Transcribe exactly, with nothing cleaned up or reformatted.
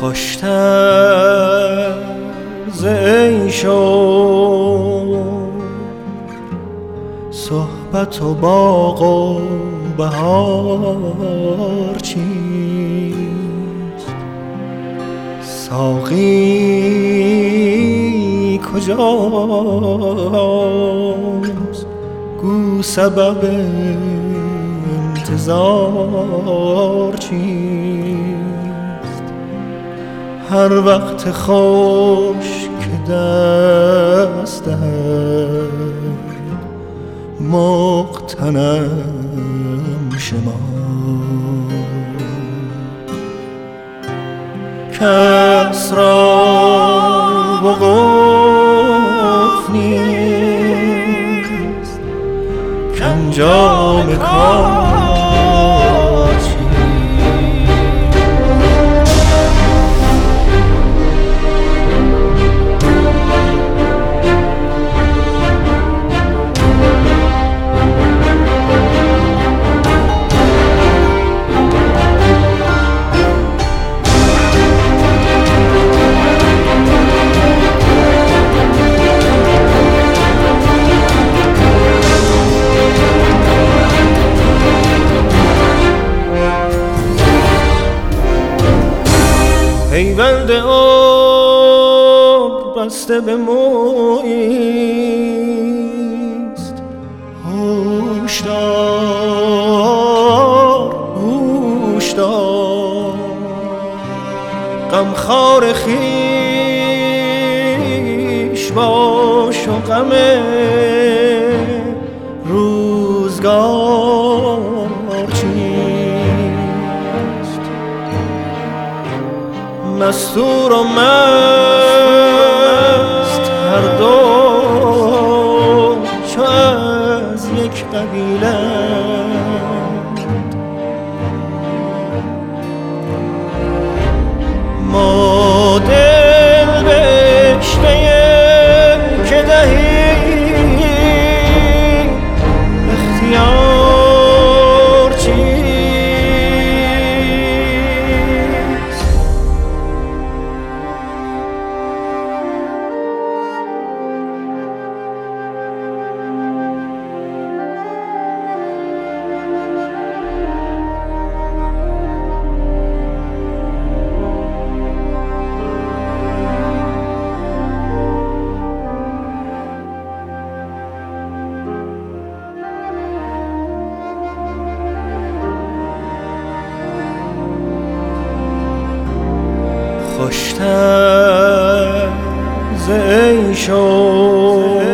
خوشتر ز عیش و صحبت و باغ و بهار چیست؟ ساقی کجاست؟ گو سبب انتظار چیست؟ هر وقت خوش که دست دهد مغتنم شما، کس را وقوف نیست کانجام کار پیوند آب بسته به موییست، هوشدار هوشدار غمخوار خویش باش و غم روزگار چیست؟ مستور و مست هر دو چو از یک قبیله، ما دل بشته که دهیم اختیار چیست؟ خوشتر ز عیش و